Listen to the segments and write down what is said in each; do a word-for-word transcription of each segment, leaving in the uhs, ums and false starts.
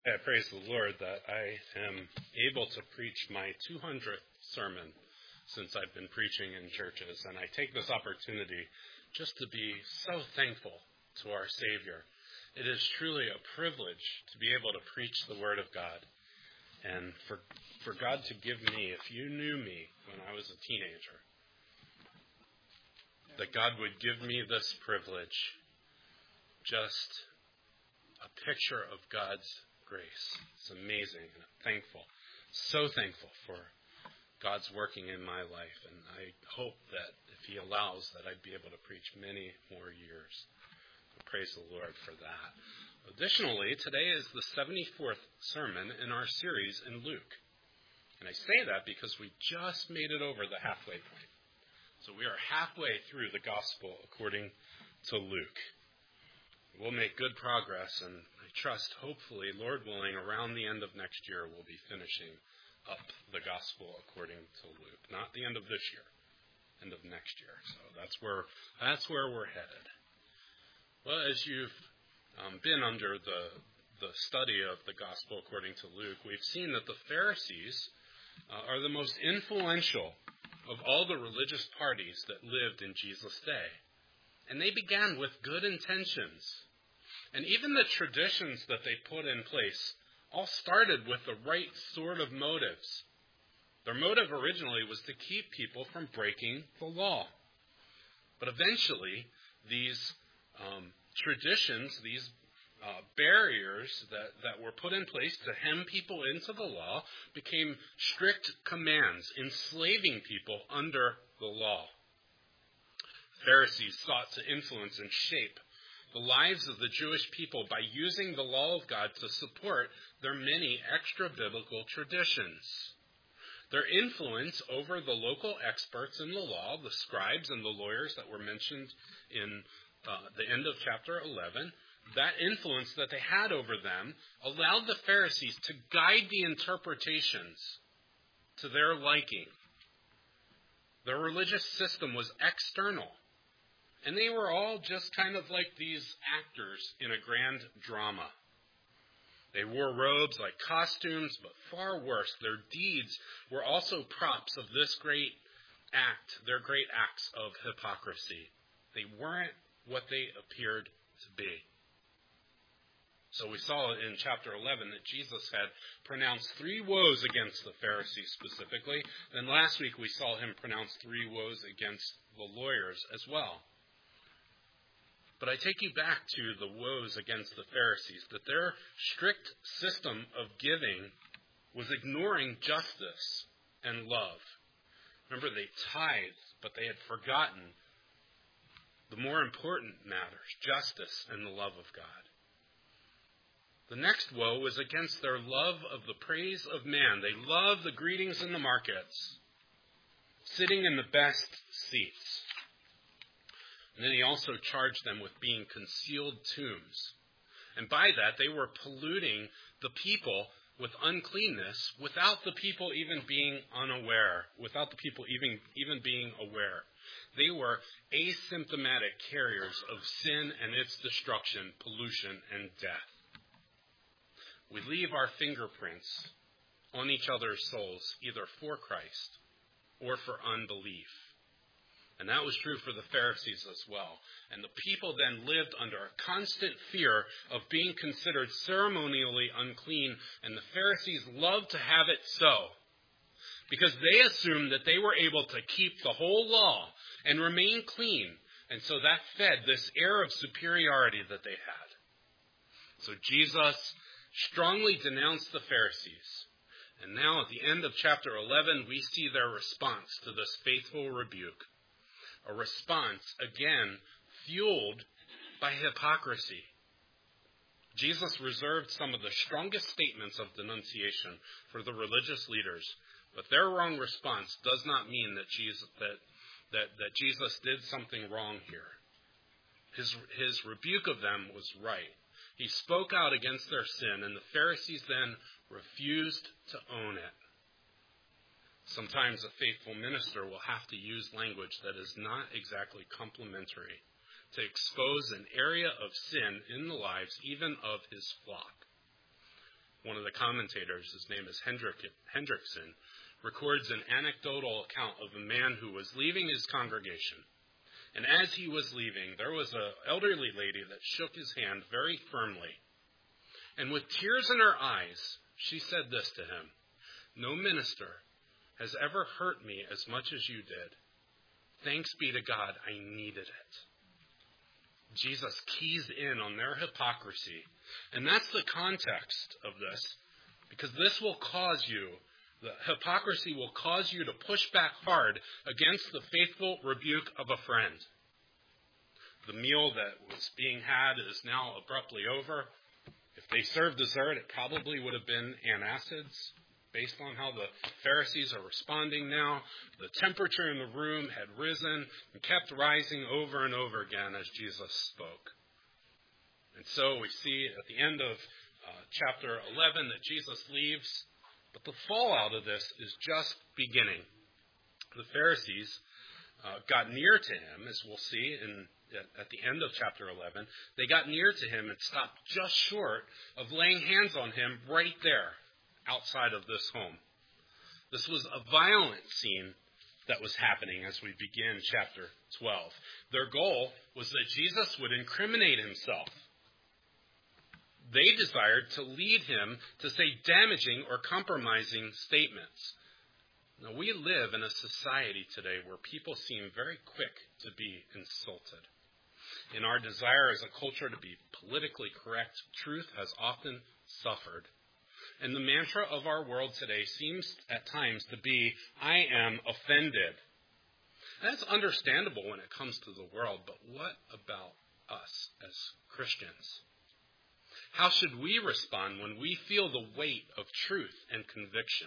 I praise the Lord that I am able to preach my two hundredth sermon since I've been preaching in churches. And I take this opportunity just to be so thankful to our Savior. It is truly a privilege to be able to preach the Word of God. And for, for God to give me, if you knew me when I was a teenager, that God would give me this privilege, just a picture of God's grace. It's amazing. And I'm thankful, so thankful for God's working in my life. And I hope that if He allows, that I'd be able to preach many more years. I praise the Lord for that. Additionally, today is the seventy-fourth sermon in our series in Luke. And I say that because we just made it over the halfway point. So we are halfway through the gospel according to Luke. We'll make good progress, and I trust, hopefully, Lord willing, around the end of next year, we'll be finishing up the gospel according to Luke. Not the end of this year, end of next year. So that's where that's where we're headed. Well, as you've um, been under the the study of the gospel according to Luke, we've seen that the Pharisees uh, are the most influential of all the religious parties that lived in Jesus' day. And they began with good intentions. And even the traditions that they put in place all started with the right sort of motives. Their motive originally was to keep people from breaking the law. But eventually, these um, traditions, these uh, barriers that, that were put in place to hem people into the law became strict commands, enslaving people under the law. Pharisees sought to influence and shape the lives of the Jewish people by using the law of God to support their many extra-biblical traditions. Their influence over the local experts in the law, the scribes and the lawyers that were mentioned in uh, the end of chapter eleven, that influence that they had over them allowed the Pharisees to guide the interpretations to their liking. Their religious system was external. And they were all just kind of like these actors in a grand drama. They wore robes like costumes, but far worse, their deeds were also props of this great act, their great acts of hypocrisy. They weren't what they appeared to be. So we saw in chapter eleven that Jesus had pronounced three woes against the Pharisees specifically. Then last week we saw him pronounce three woes against the lawyers as well. But I take you back to the woes against the Pharisees, that their strict system of giving was ignoring justice and love. Remember, they tithed, but they had forgotten the more important matters, justice and the love of God. The next woe was against their love of the praise of man. They loved the greetings in the markets, sitting in the best seats. And then he also charged them with being concealed tombs. And by that, they were polluting the people with uncleanness without the people even being unaware, without the people even, even being aware. They were asymptomatic carriers of sin and its destruction, pollution, and death. We leave our fingerprints on each other's souls, either for Christ or for unbelief. And that was true for the Pharisees as well. And the people then lived under a constant fear of being considered ceremonially unclean. And the Pharisees loved to have it so, because they assumed that they were able to keep the whole law and remain clean. And so that fed this air of superiority that they had. So Jesus strongly denounced the Pharisees. And now at the end of chapter eleven, we see their response to this faithful rebuke. A response, again, fueled by hypocrisy. Jesus reserved some of the strongest statements of denunciation for the religious leaders, but their wrong response does not mean that Jesus, that, that, that Jesus did something wrong here. His, his rebuke of them was right. He spoke out against their sin, and the Pharisees then refused to own it. Sometimes a faithful minister will have to use language that is not exactly complimentary to expose an area of sin in the lives even of his flock. one of the commentators, his name is Hendrik, Hendrickson, records an anecdotal account of a man who was leaving his congregation. And as he was leaving, there was an elderly lady that shook his hand very firmly. And with tears in her eyes, she said this to him, "No minister has ever hurt me as much as you did. Thanks be to God, I needed it." Jesus keys in on their hypocrisy. And that's the context of this, because this will cause you, the hypocrisy will cause you to push back hard against the faithful rebuke of a friend. The meal that was being had is now abruptly over. If they served dessert, it probably would have been antacids. Based on how the Pharisees are responding now, the temperature in the room had risen and kept rising over and over again as Jesus spoke. And so we see at the end of uh, chapter eleven that Jesus leaves, but the fallout of this is just beginning. The Pharisees uh, got near to him, as we'll see in, at, at the end of chapter eleven. They got near to him and stopped just short of laying hands on him right there, outside of this home. This was a violent scene that was happening as we begin chapter twelve. Their goal was that Jesus would incriminate himself. They desired to lead him to say damaging or compromising statements. Now, we live in a society today where people seem very quick to be insulted. In our desire as a culture to be politically correct, truth has often suffered. And the mantra of our world today seems at times to be, "I am offended." That's understandable when it comes to the world, but what about us as Christians? How should we respond when we feel the weight of truth and conviction?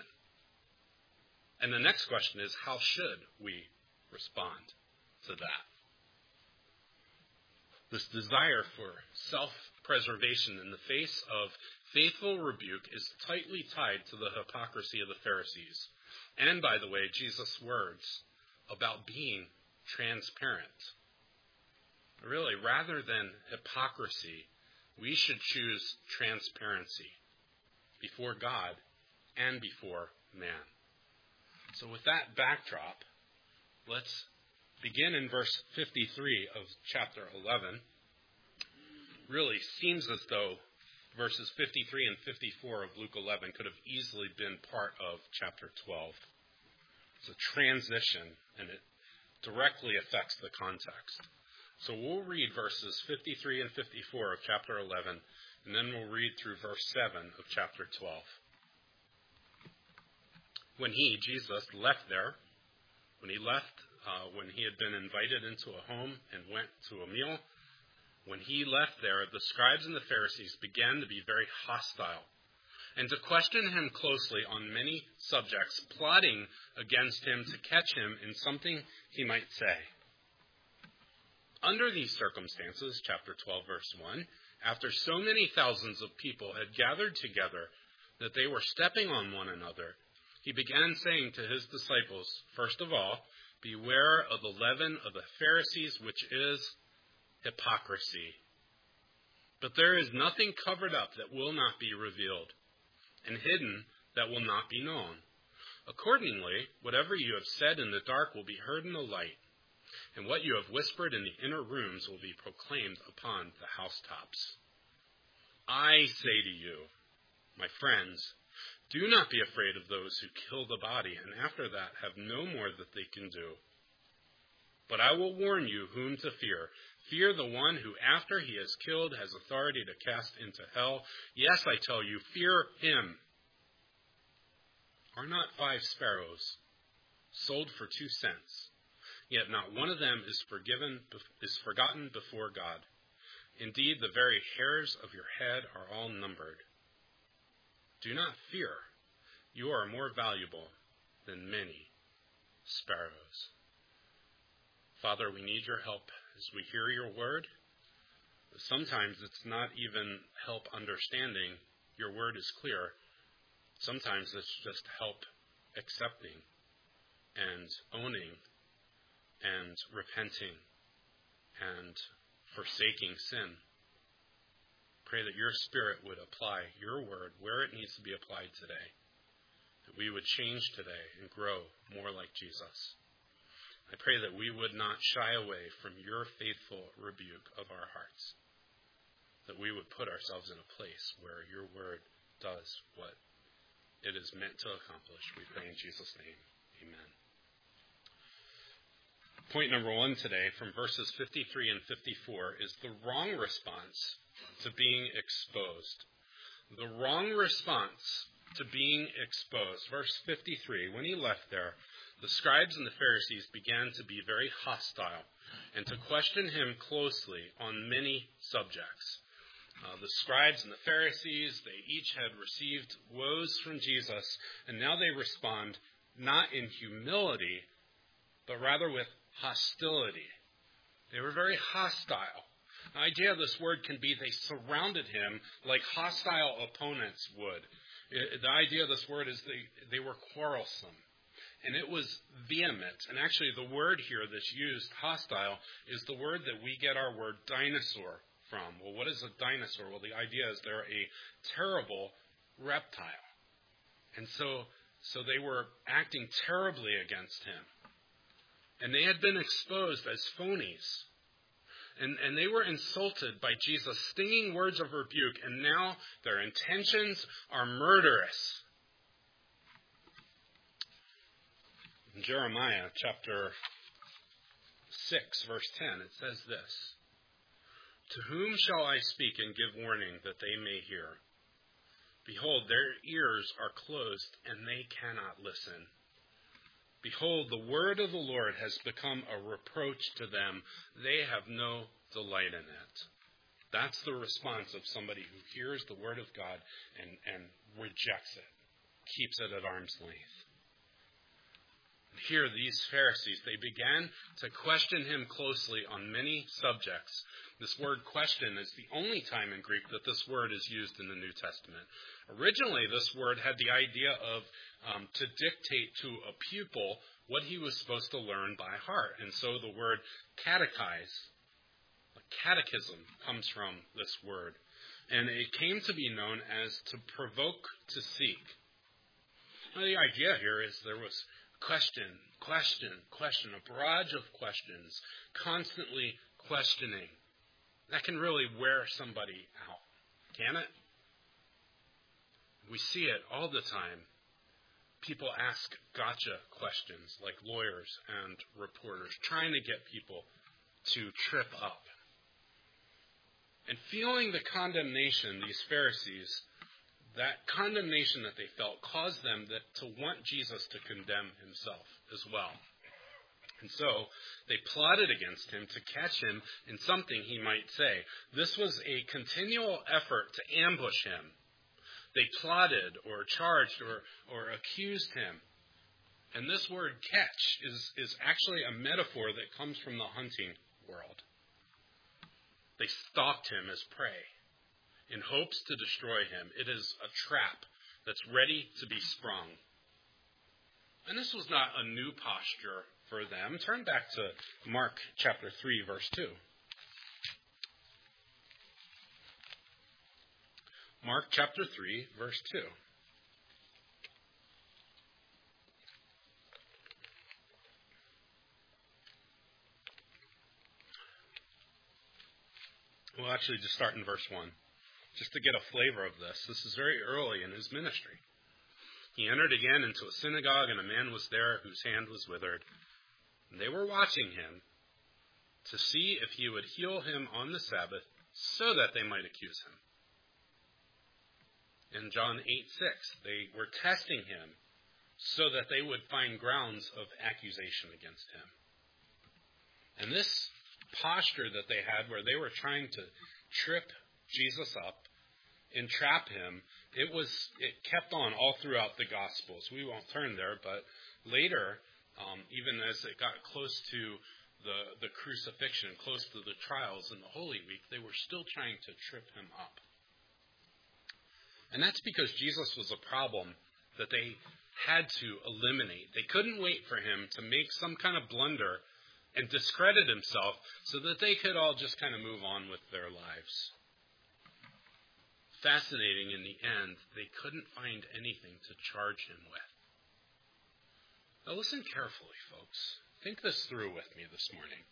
And the next question is, how should we respond to that? This desire for self-preservation in the face of faithful rebuke is tightly tied to the hypocrisy of the Pharisees. And, by the way, Jesus' words about being transparent. Really, rather than hypocrisy, we should choose transparency before God and before man. So with that backdrop, let's begin in verse fifty-three of chapter eleven. Really seems as though verses fifty-three and fifty-four of Luke eleven could have easily been part of chapter twelve. It's a transition, and it directly affects the context. So we'll read verses fifty-three and fifty-four of chapter eleven, and then we'll read through verse seven of chapter twelve. When he, Jesus, left there, when he left, uh, when he had been invited into a home and went to a meal, when he left there, the scribes and the Pharisees began to be very hostile and to question him closely on many subjects, plotting against him to catch him in something he might say. Under these circumstances, chapter twelve, verse one, after so many thousands of people had gathered together that they were stepping on one another, he began saying to his disciples, first of all, beware of the leaven of the Pharisees, which is hypocrisy. But there is nothing covered up that will not be revealed, and hidden that will not be known. Accordingly, whatever you have said in the dark will be heard in the light, and what you have whispered in the inner rooms will be proclaimed upon the housetops. I say to you, my friends, do not be afraid of those who kill the body, and after that have no more that they can do. But I will warn you whom to fear. Fear the one who, after he has killed, has authority to cast into hell. Yes, I tell you, fear him. Are not five sparrows sold for two cents? Yet not one of them is forgiven, is forgotten before God. Indeed, the very hairs of your head are all numbered. Do not fear. You are more valuable than many sparrows. Father, we need your help as we hear your word. Sometimes it's not even help understanding your word is clear. Sometimes it's just help accepting and owning and repenting and forsaking sin. pray that your Spirit would apply your word where it needs to be applied today. That we would change today and grow more like Jesus. I pray that we would not shy away from your faithful rebuke of our hearts. That we would put ourselves in a place where your word does what it is meant to accomplish. We pray in Jesus' name. Amen. Point number one today from verses fifty-three and fifty-four is the wrong response to being exposed. The wrong response to being exposed. Verse fifty-three, when he left there, the scribes and the Pharisees began to be very hostile and to question him closely on many subjects. Uh, the scribes and the Pharisees, they each had received woes from Jesus, and now they respond not in humility, but rather with hostility. They were very hostile. The idea of this word can be they surrounded him like hostile opponents would. It, the idea of this word is they, they were quarrelsome. And it was vehement. And actually the word here that's used, hostile, is the word that we get our word dinosaur from. Well, what is a dinosaur? Well, the idea is they're a terrible reptile. And so, so they were acting terribly against him. And they had been exposed as phonies. And, and they were insulted by Jesus' stinging words of rebuke, and now their intentions are murderous. In Jeremiah chapter six, verse ten, it says this, "To whom shall I speak and give warning that they may hear? Behold, their ears are closed, and they cannot listen. Behold, the word of the Lord has become a reproach to them. They have no delight in it." That's the response of somebody who hears the word of God and, and rejects it, keeps it at arm's length. Here, these Pharisees, they began to question him closely on many subjects. This word question is the only time in Greek that this word is used in the New Testament. Originally, this word had the idea of um, to dictate to a pupil what he was supposed to learn by heart. And so the word catechize, catechism, comes from this word. And it came to be known as to provoke to seek. Now, the idea here is there was question, question, question, a barrage of questions, constantly questioning. That can really wear somebody out, can it? We see it all the time. People ask gotcha questions like lawyers and reporters, trying to get people to trip up. And feeling the condemnation, these Pharisees, that condemnation that they felt caused them that, to want Jesus to condemn himself as well. And so they plotted against him to catch him in something he might say. This was a continual effort to ambush him. They plotted or charged or, or accused him. And this word catch is, is actually a metaphor that comes from the hunting world. They stalked him as prey in hopes to destroy him. It is a trap that's ready to be sprung. And this was not a new posture for them. Turn back to Mark chapter three, verse two. Mark chapter three, verse two. We'll actually just start in verse one. Just to get a flavor of this. This is very early in his ministry. He entered again into a synagogue, and a man was there whose hand was withered. And they were watching him to see if he would heal him on the Sabbath, so that they might accuse him. In John eight six, they were testing him so that they would find grounds of accusation against him. And this posture that they had, where they were trying to trip Jesus up, entrap him, it was it kept on all throughout the Gospels. We won't turn there, but later, um, even as it got close to the, the crucifixion, close to the trials in the Holy Week, they were still trying to trip him up. And that's because Jesus was a problem that they had to eliminate. They couldn't wait for him to make some kind of blunder and discredit himself so that they could all just kind of move on with their lives. fascinating, in the end, they couldn't find anything to charge him with. Now listen carefully, folks. Think this through with me this morning.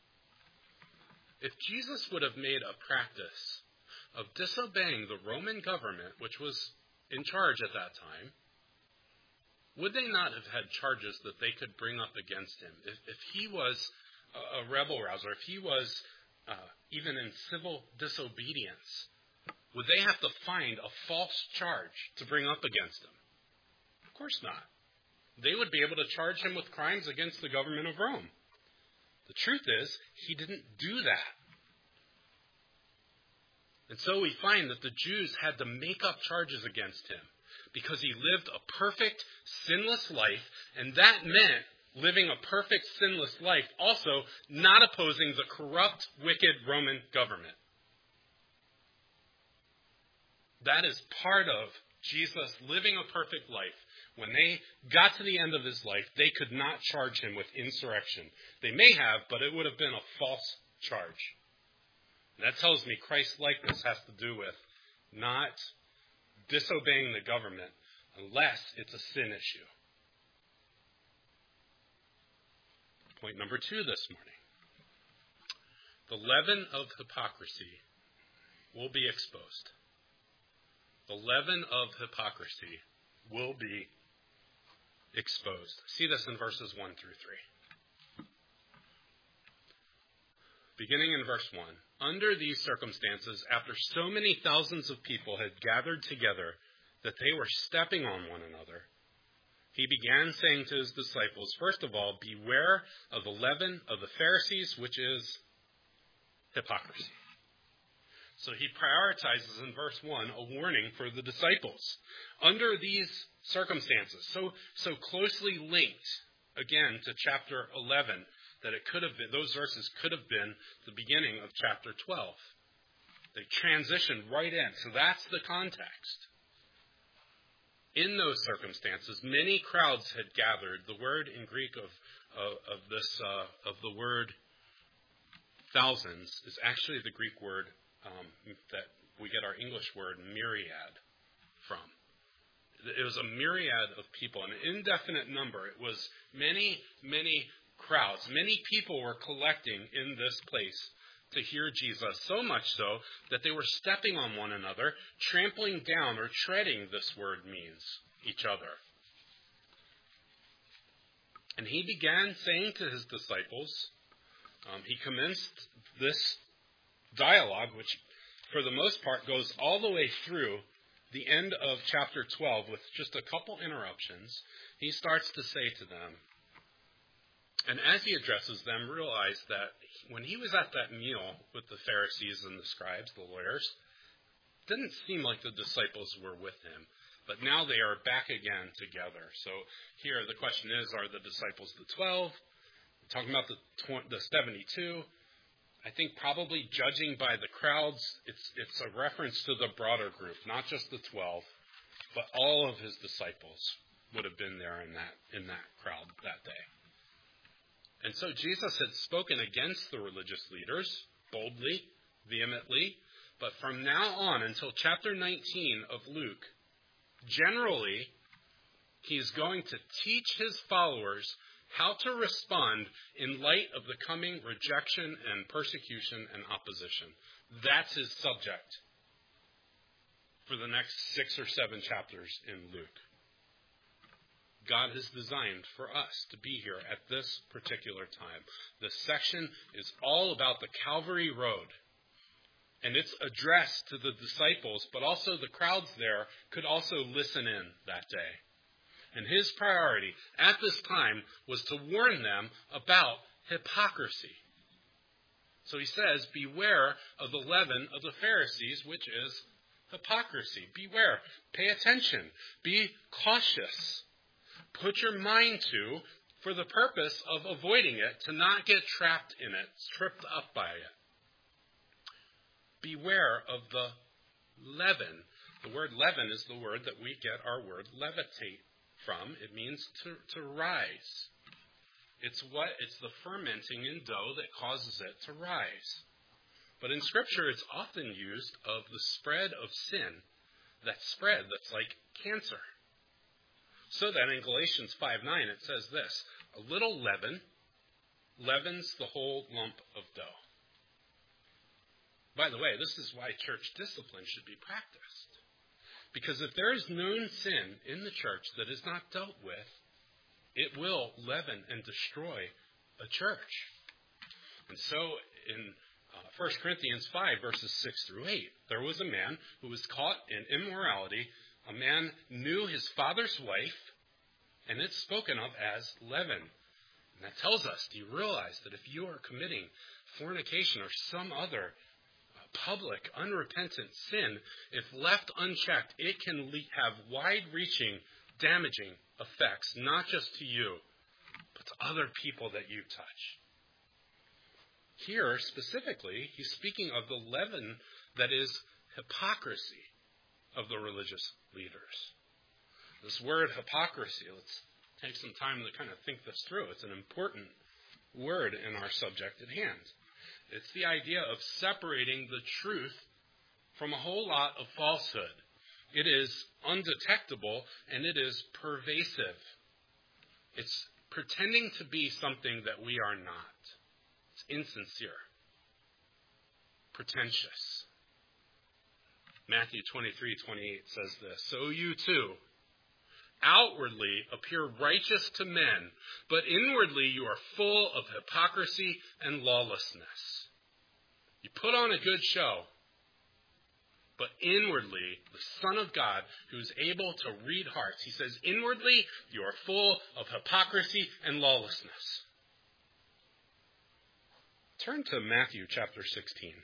If Jesus would have made a practice of disobeying the Roman government, which was in charge at that time, would they not have had charges that they could bring up against him? If, if he was a, a rebel rouser, if he was uh, even in civil disobedience, would they have to find a false charge to bring up against him? Of course not. They would be able to charge him with crimes against the government of Rome. The truth is, he didn't do that. And so we find that the Jews had to make up charges against him because he lived a perfect, sinless life, and that meant living a perfect, sinless life, also not opposing the corrupt, wicked Roman government. That is part of Jesus living a perfect life. When they got to the end of his life, they could not charge him with insurrection. They may have, but it would have been a false charge. And that tells me Christ-likeness has to do with not disobeying the government unless it's a sin issue. Point number two this morning. The leaven of hypocrisy will be exposed. The leaven of hypocrisy will be exposed. See this in verses one through three. Beginning in verse one. Under these circumstances, after so many thousands of people had gathered together that they were stepping on one another, he began saying to his disciples, first of all, beware of the leaven of the Pharisees, which is hypocrisy. So he prioritizes in verse one a warning for the disciples. Under these circumstances, so so closely linked, again, to chapter eleven, that it could have been, those verses could have been the beginning of chapter twelve. They transitioned right in. So that's the context. In those circumstances, many crowds had gathered. The word in Greek of of, of this uh, of the word thousands is actually the Greek word um, that we get our English word myriad from. It was a myriad of people, an indefinite number. It was many, many crowds. Many people were collecting in this place to hear Jesus, so much so that they were stepping on one another, trampling down or treading, this word means, each other. And he began saying to his disciples, um, he commenced this dialogue, which for the most part goes all the way through the end of chapter twelve with just a couple interruptions. He starts to say to them, and as he addresses them, realize that when he was at that meal with the Pharisees and the scribes, the lawyers, it didn't seem like the disciples were with him. But now they are back again together. So here the question is, are the disciples the twelve? We're talking about the, the seventy-two. I think probably judging by the crowds, it's it's a reference to the broader group, not just the twelve, but all of his disciples would have been there in that in that crowd that day. And so Jesus had spoken against the religious leaders boldly, vehemently, but from now on until chapter nineteen of Luke, generally, he's going to teach his followers how to respond in light of the coming rejection and persecution and opposition. That's his subject for the next six or seven chapters in Luke. God has designed for us to be here at this particular time. This section is all about the Calvary Road. And it's addressed to the disciples, but also the crowds there could also listen in that day. And his priority at this time was to warn them about hypocrisy. So he says, beware of the leaven of the Pharisees, which is hypocrisy. Beware. Pay attention. Be cautious. Put your mind to, for the purpose of avoiding it, to not get trapped in it, tripped up by it. Beware of the leaven. The word leaven is the word that we get our word levitate from. It means to, to rise. It's what it's the fermenting in dough that causes it to rise. But in Scripture, it's often used of the spread of sin, that spread that's like cancer. So that in Galatians five nine it says this, a little leaven leavens the whole lump of dough. By the way, this is why church discipline should be practiced. Because if there is known sin in the church that is not dealt with, it will leaven and destroy a church. And so in uh, First Corinthians five, verses six through eight, there was a man who was caught in immorality. A man knew his father's wife, and it's spoken of as leaven. And that tells us, do you realize that if you are committing fornication or some other public, unrepentant sin, if left unchecked, it can le- have wide-reaching, damaging effects, not just to you, but to other people that you touch. Here, specifically, he's speaking of the leaven that is hypocrisy of the religious leaders. This word hypocrisy, let's take some time to kind of think this through. It's an important word in our subject at hand. It's the idea of separating the truth from a whole lot of falsehood. It is undetectable and it is pervasive. It's pretending to be something that we are not. It's insincere, pretentious. Matthew twenty-three twenty-eight says this, so you too outwardly appear righteous to men, but inwardly you are full of hypocrisy and lawlessness. You put on a good show, but inwardly, the Son of God, who is able to read hearts, he says, inwardly you are full of hypocrisy and lawlessness. Turn to Matthew chapter sixteen.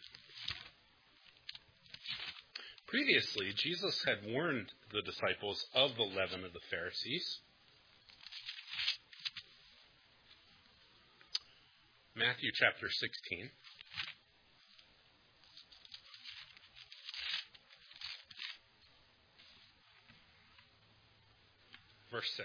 Previously, Jesus had warned the disciples of the leaven of the Pharisees. Matthew chapter sixteen. Verse six.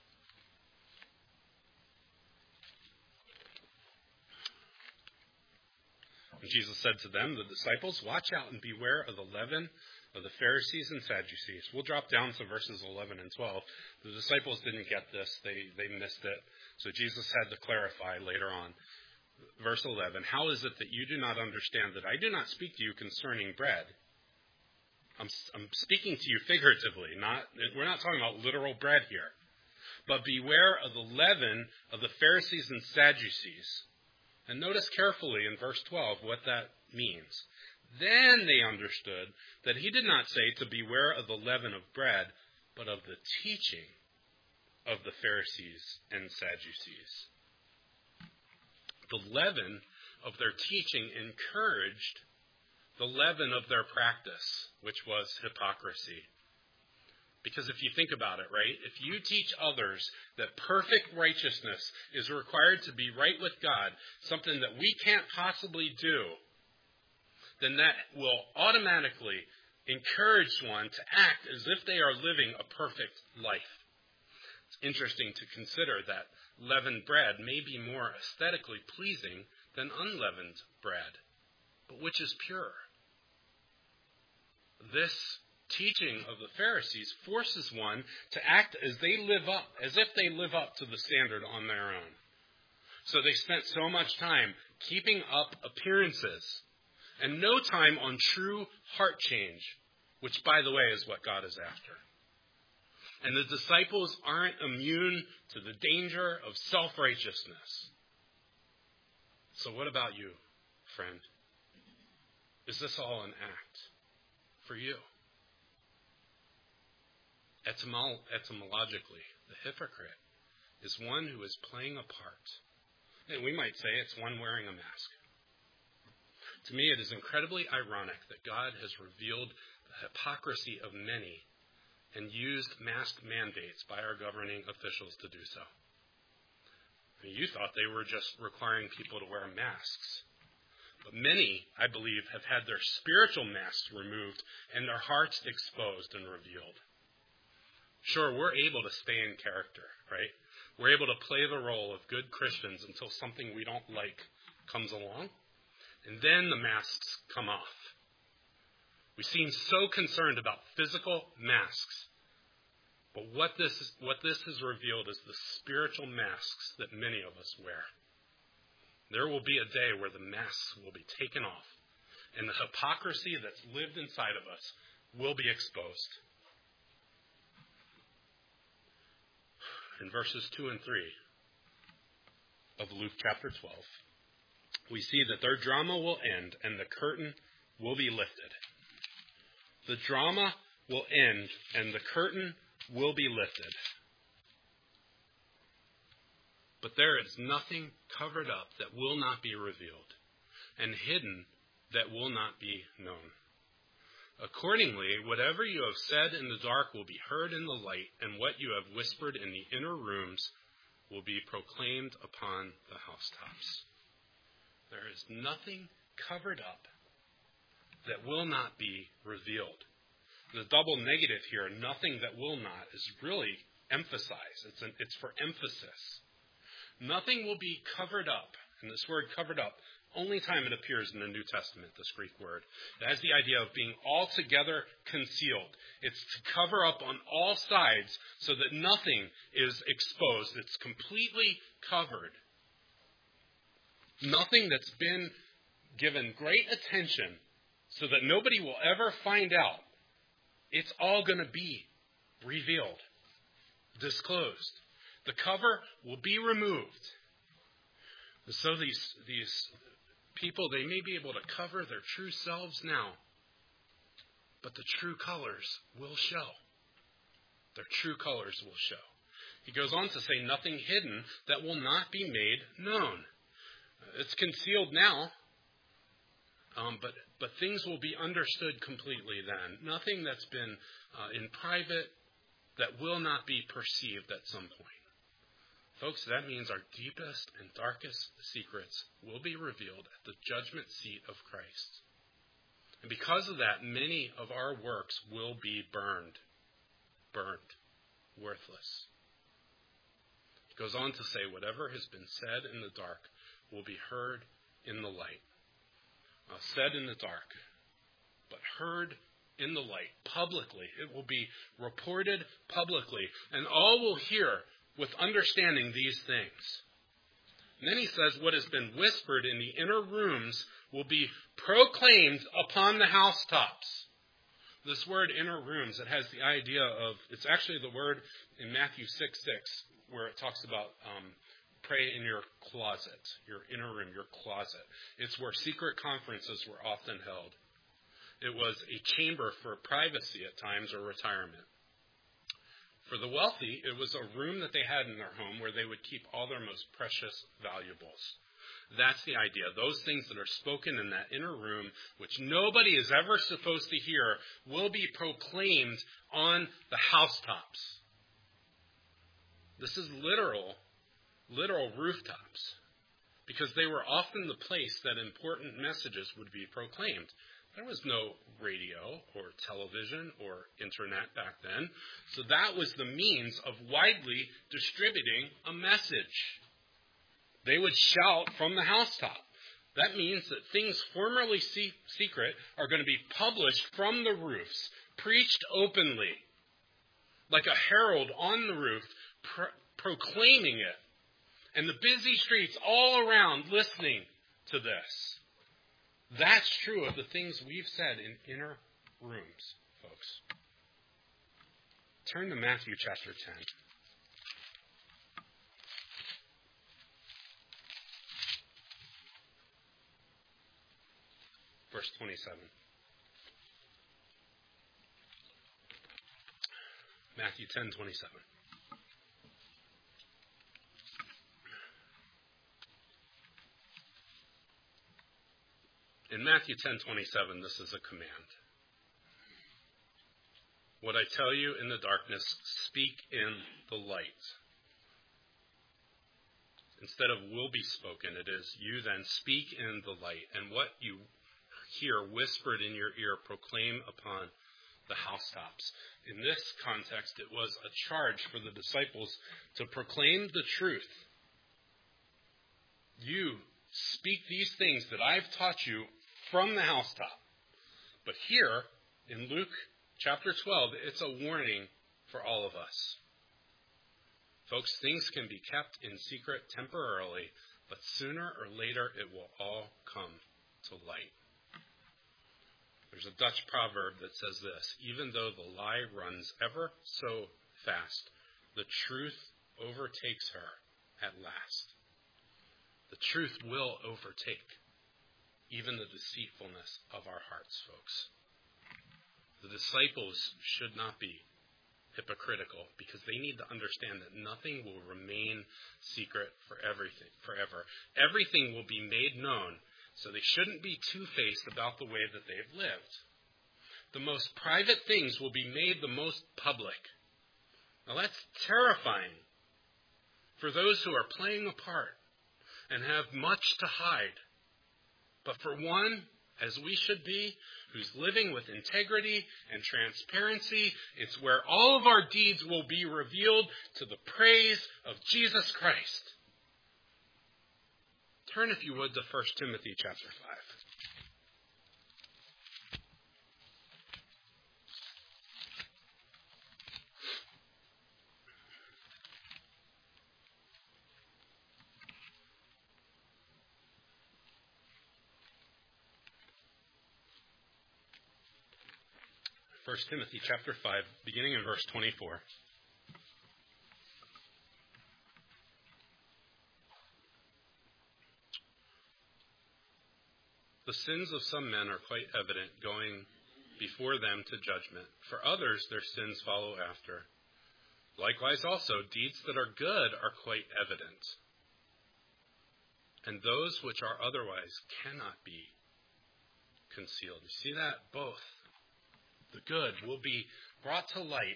Jesus said to them, the disciples, watch out and beware of the leaven of the Pharisees and Sadducees. We'll drop down to verses eleven and twelve. The disciples didn't get this. They, they missed it. So Jesus had to clarify later on. Verse eleven, how is it that you do not understand that I do not speak to you concerning bread? I'm, I'm speaking to you figuratively. Not, we're not talking about literal bread here. But beware of the leaven of the Pharisees and Sadducees. And notice carefully in verse twelve what that means. Then they understood that he did not say to beware of the leaven of bread, but of the teaching of the Pharisees and Sadducees. The leaven of their teaching encouraged the leaven of their practice, which was hypocrisy. Because if you think about it, right, if you teach others that perfect righteousness is required to be right with God, something that we can't possibly do, then that will automatically encourage one to act as if they are living a perfect life. It's interesting to consider that leavened bread may be more aesthetically pleasing than unleavened bread, but which is pure? This teaching of the Pharisees forces one to act as they live up, as if they live up to the standard on their own. So they spent so much time keeping up appearances and no time on true heart change, which, by the way, is what God is after. And the disciples aren't immune to the danger of self-righteousness. So what about you, friend? Is this all an act for you? Etymol- etymologically, the hypocrite is one who is playing a part. And we might say it's one wearing a mask. To me, it is incredibly ironic that God has revealed the hypocrisy of many and used mask mandates by our governing officials to do so. I mean, you thought they were just requiring people to wear masks. But many, I believe, have had their spiritual masks removed and their hearts exposed and revealed. Sure, we're able to stay in character, right? We're able to play the role of good Christians until something we don't like comes along. And then the masks come off. We seem so concerned about physical masks. But what this, is, what this has revealed is the spiritual masks that many of us wear. There will be a day where the masks will be taken off, and the hypocrisy that's lived inside of us will be exposed. In verses two and three of Luke chapter twelve, we see that their drama will end and the curtain will be lifted. The drama will end and the curtain will be lifted. But there is nothing covered up that will not be revealed, and hidden that will not be known. Accordingly, whatever you have said in the dark will be heard in the light, and what you have whispered in the inner rooms will be proclaimed upon the housetops. There is nothing covered up that will not be revealed. The double negative here, nothing that will not, is really emphasized. It's, an, it's for emphasis. Nothing will be covered up. And this word covered up, only time it appears in the New Testament, this Greek word. It has the idea of being altogether concealed. It's to cover up on all sides so that nothing is exposed. It's completely covered. Nothing that's been given great attention so that nobody will ever find out. It's all going to be revealed, disclosed. The cover will be removed. So these, these people, they may be able to cover their true selves now, but the true colors will show. Their true colors will show. He goes on to say, nothing hidden that will not be made known. It's concealed now, um, but but things will be understood completely then. Nothing that's been uh, in private that will not be perceived at some point. Folks, that means our deepest and darkest secrets will be revealed at the judgment seat of Christ. And because of that, many of our works will be burned, burnt, worthless. It goes on to say, whatever has been said in the dark will be heard in the light. Uh, said in the dark, but heard in the light, publicly. It will be reported publicly, and all will hear with understanding these things. And then he says, what has been whispered in the inner rooms will be proclaimed upon the housetops. This word inner rooms, it has the idea of, it's actually the word in Matthew six six, where it talks about um, pray in your closet, your inner room, your closet. It's where secret conferences were often held. It was a chamber for privacy at times or retirement. For the wealthy, it was a room that they had in their home where they would keep all their most precious valuables. That's the idea. Those things that are spoken in that inner room, which nobody is ever supposed to hear, will be proclaimed on the housetops. This is literal, literal rooftops, because they were often the place that important messages would be proclaimed. There was no radio or television or internet back then, so that was the means of widely distributing a message. They would shout from the housetop. That means that things formerly se- secret are going to be published from the roofs, preached openly, like a herald on the roof, pro- proclaiming it. And the busy streets all around listening to this. That's true of the things we've said in inner rooms, folks. Turn to Matthew chapter ten. Verse twenty-seven. Matthew ten twenty-seven. In Matthew ten twenty-seven, this is a command. What I tell you in the darkness, speak in the light. Instead of will be spoken, it is you then speak in the light. And what you hear whispered in your ear, proclaim upon the housetops. In this context, it was a charge for the disciples to proclaim the truth. You speak these things that I've taught you from the housetop. But here, in Luke chapter twelve, it's a warning for all of us. Folks, things can be kept in secret temporarily, but sooner or later it will all come to light. There's a Dutch proverb that says this: even though the lie runs ever so fast, the truth overtakes her at last. The truth will overtake even the deceitfulness of our hearts, folks. The disciples should not be hypocritical because they need to understand that nothing will remain secret for everything, forever. Everything will be made known, so they shouldn't be two-faced about the way that they've lived. The most private things will be made the most public. Now that's terrifying for those who are playing a part and have much to hide. But for one, as we should be, who's living with integrity and transparency, it's where all of our deeds will be revealed to the praise of Jesus Christ. Turn, if you would, to First Timothy chapter five. First Timothy chapter five, beginning in verse twenty-four. The sins of some men are quite evident, going before them to judgment. For others, their sins follow after. Likewise also, deeds that are good are quite evident, and those which are otherwise cannot be concealed. You see that? Both. The good will be brought to light,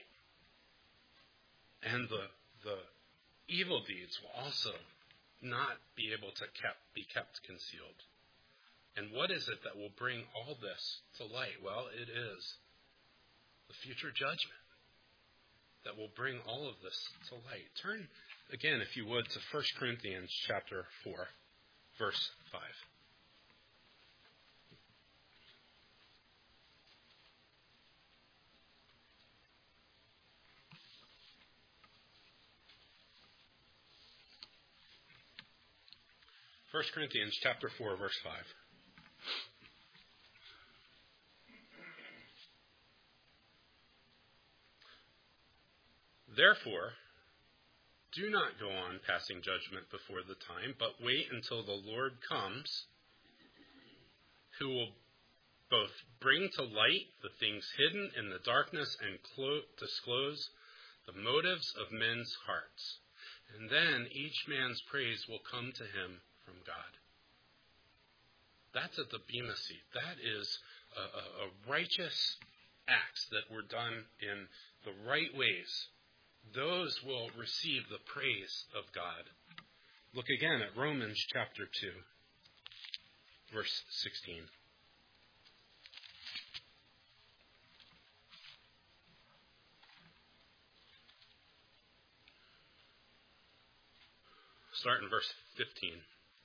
and the the evil deeds will also not be able to kept, be kept concealed. And what is it that will bring all this to light? Well, it is the future judgment that will bring all of this to light. Turn again, if you would, to First Corinthians chapter four, verse five. First Corinthians chapter four, verse five. Therefore, do not go on passing judgment before the time, but wait until the Lord comes, who will both bring to light the things hidden in the darkness and clo- disclose the motives of men's hearts. And then each man's praise will come to him from God. That's at the Bema seat. That is a, a, a righteous acts that were done in the right ways. Those will receive the praise of God. Look again at Romans chapter two, verse sixteen. Start in verse fifteen.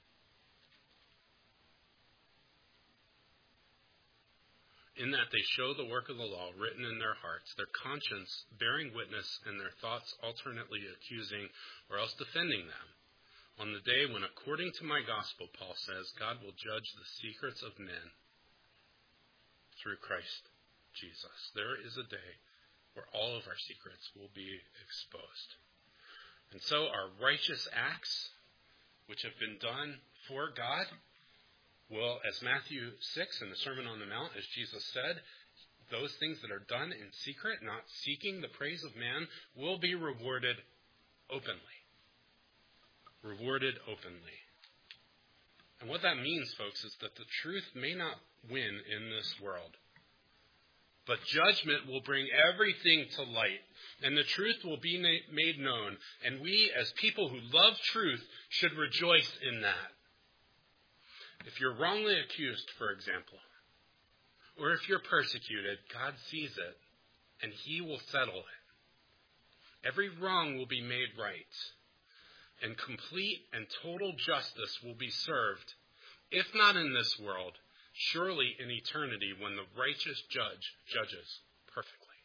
In that they show the work of the law written in their hearts, their conscience bearing witness, and their thoughts alternately accusing or else defending them. On the day when, according to my gospel, Paul says, God will judge the secrets of men through Christ Jesus. There is a day where all of our secrets will be exposed. And so our righteous acts, which have been done for God, well, as Matthew six in the Sermon on the Mount, as Jesus said, those things that are done in secret, not seeking the praise of man, will be rewarded openly. Rewarded openly. And what that means, folks, is that the truth may not win in this world, but judgment will bring everything to light, and the truth will be made known. And we, as people who love truth, should rejoice in that. If you're wrongly accused, for example, or if you're persecuted, God sees it, and he will settle it. Every wrong will be made right. and complete and total justice will be served, if not in this world, surely in eternity when the righteous judge judges perfectly.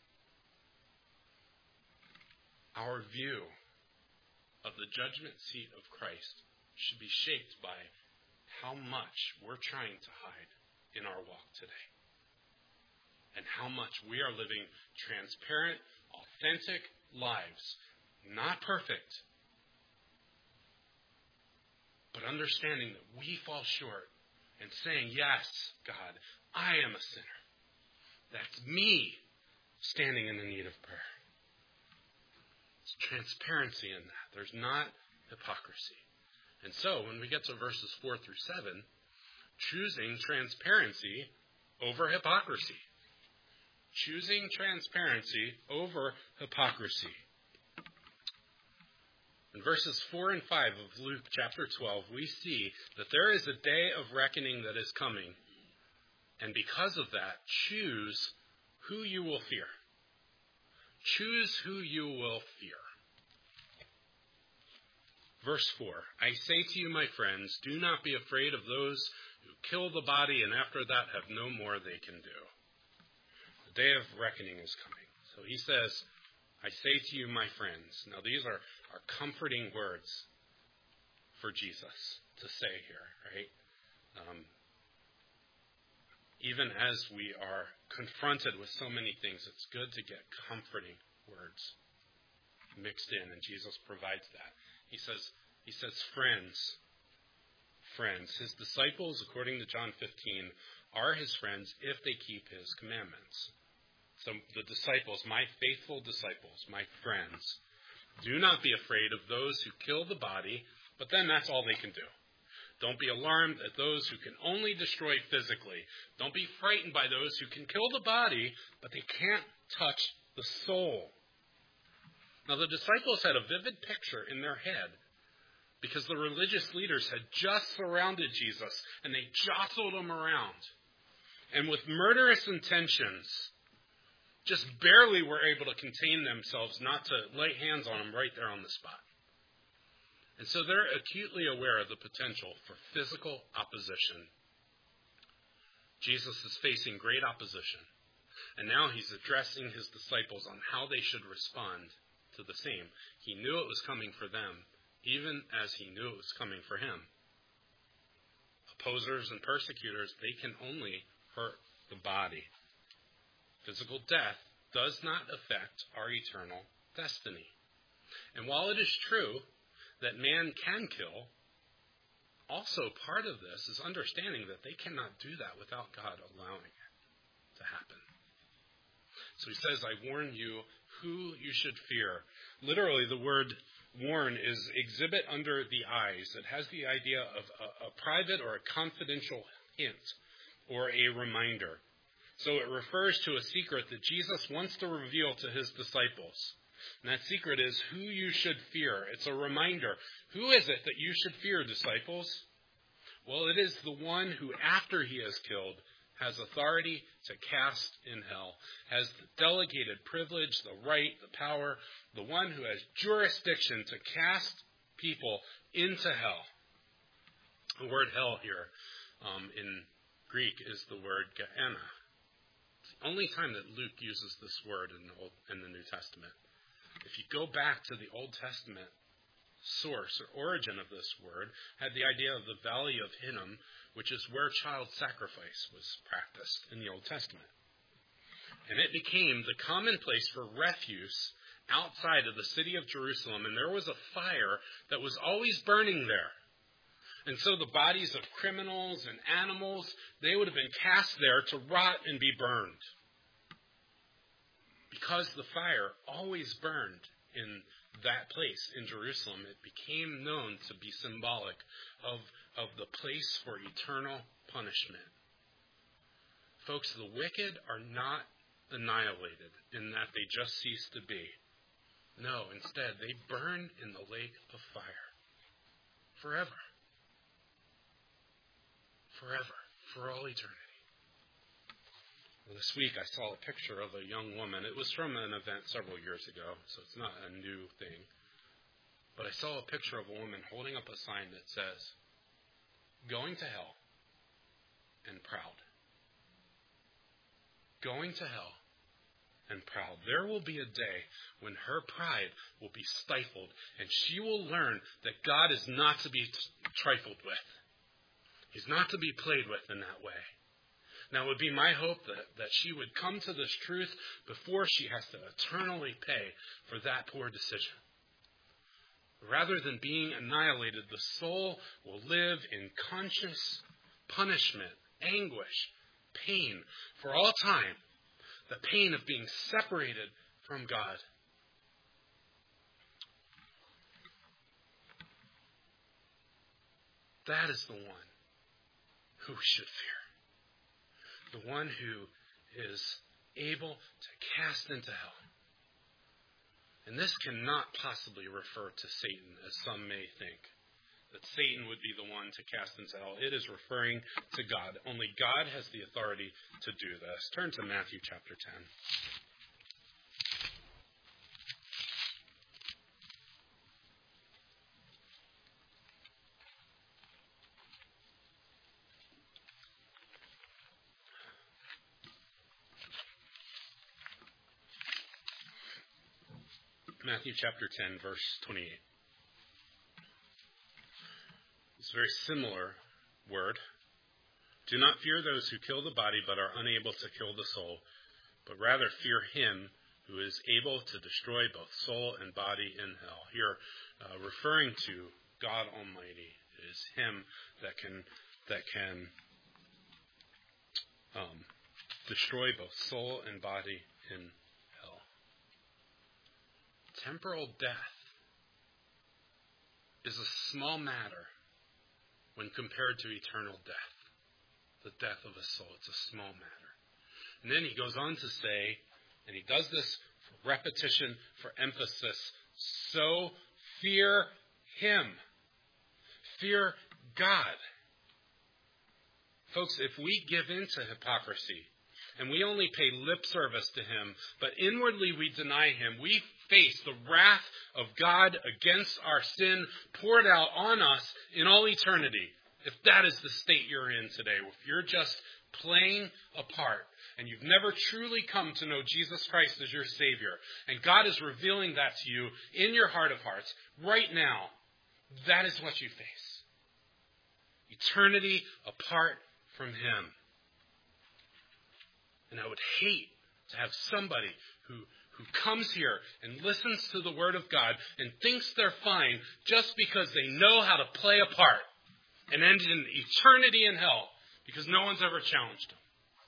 Our view of the judgment seat of Christ should be shaped by how much we're trying to hide in our walk today, and how much we are living transparent, authentic lives, not perfect, but understanding that we fall short and saying, yes, God, I am a sinner. That's me standing in the need of prayer. It's transparency in that. There's not hypocrisy. And so when we get to verses four through seven, choosing transparency over hypocrisy. Choosing transparency over hypocrisy. In verses four and five of Luke chapter twelve, we see that there is a day of reckoning that is coming. And because of that, choose who you will fear. Choose who you will fear. Verse four, I say to you, my friends, do not be afraid of those who kill the body and after that have no more they can do. The day of reckoning is coming. So he says, I say to you, my friends. Now these are, are comforting words for Jesus to say here, right? Um, even as we are confronted with so many things, it's good to get comforting words mixed in, and Jesus provides that. He says, he says, friends, friends. His disciples, according to John fifteen, are his friends if they keep his commandments. So the disciples, my faithful disciples, my friends, do not be afraid of those who kill the body, but then that's all they can do. Don't be alarmed at those who can only destroy physically. Don't be frightened by those who can kill the body, but they can't touch the soul. Now, the disciples had a vivid picture in their head because the religious leaders had just surrounded Jesus and they jostled him around. And with murderous intentions, just barely were able to contain themselves not to lay hands on him right there on the spot. And so they're acutely aware of the potential for physical opposition. Jesus is facing great opposition. And now he's addressing his disciples on how they should respond to the same. He knew it was coming for them, even as he knew it was coming for him. Opposers and persecutors, they can only hurt the body. Physical death does not affect our eternal destiny. And while it is true that man can kill, also part of this is understanding that they cannot do that without God allowing it to happen. So he says, I warn you who you should fear. Literally, the word warn is exhibit under the eyes. It has the idea of a, a private or a confidential hint or a reminder. So it refers to a secret that Jesus wants to reveal to his disciples. And that secret is who you should fear. It's a reminder. Who is it that you should fear, disciples? Well, it is the one who, after he is killed, has authority to cast in hell, has the delegated privilege, the right, the power, the one who has jurisdiction to cast people into hell. The word hell here um, in Greek is the word Gehenna. It's the only time that Luke uses this word in the, Old, in the New Testament. If you go back to the Old Testament source or origin of this word, had the idea of the Valley of Hinnom, which is where child sacrifice was practiced in the Old Testament. And it became the common place for refuse outside of the city of Jerusalem, and there was a fire that was always burning there. And so the bodies of criminals and animals, they would have been cast there to rot and be burned. Because the fire always burned in that place in Jerusalem, it became known to be symbolic of, of the place for eternal punishment. Folks, the wicked are not annihilated in that they just cease to be. No, instead, they burn in the lake of fire. Forever. Forever. For all eternity. This week I saw a picture of a young woman. It was from an event several years ago, so it's not a new thing. But I saw a picture of a woman holding up a sign that says, going to hell and proud. Going to hell and proud. There will be a day when her pride will be stifled, and she will learn that God is not to be trifled with. He's not to be played with in that way. Now, it would be my hope that, that she would come to this truth before she has to eternally pay for that poor decision. Rather than being annihilated, the soul will live in conscious punishment, anguish, pain for all time. The pain of being separated from God. That is the one who we should fear. The one who is able to cast into hell. And this cannot possibly refer to Satan, as some may think. That Satan would be the one to cast into hell. It is referring to God. Only God has the authority to do this. Turn to Matthew chapter ten. Matthew chapter ten, verse twenty-eight. It's a very similar word. Do not fear those who kill the body but are unable to kill the soul, but rather fear him who is able to destroy both soul and body in hell. Here, uh, referring to God Almighty, it is him that can that can um, destroy both soul and body in hell. Temporal death is a small matter when compared to eternal death, the death of a soul. It's a small matter. And then he goes on to say, and he does this for repetition, for emphasis, so fear him. Fear God. Folks, if we give in to hypocrisy, and we only pay lip service to him, but inwardly we deny him, we face the wrath of God against our sin poured out on us in all eternity. If that is the state you're in today, if you're just playing a part and you've never truly come to know Jesus Christ as your Savior, and God is revealing that to you in your heart of hearts right now, that is what you face. Eternity apart from him. And I would hate to have somebody who, who comes here and listens to the Word of God and thinks they're fine just because they know how to play a part and end in eternity in hell because no one's ever challenged them.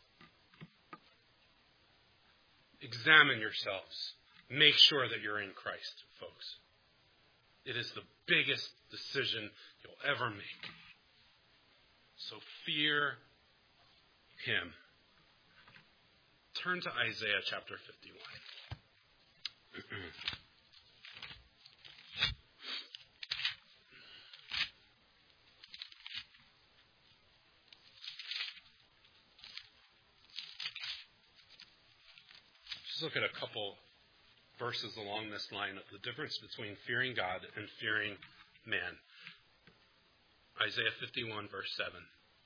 Examine yourselves. Make sure that you're in Christ, folks. It is the biggest decision you'll ever make. So fear him. Turn to Isaiah chapter fifty-one. Just look at a couple verses along this line of the difference between fearing God and fearing man. Isaiah fifty-one, verse seven.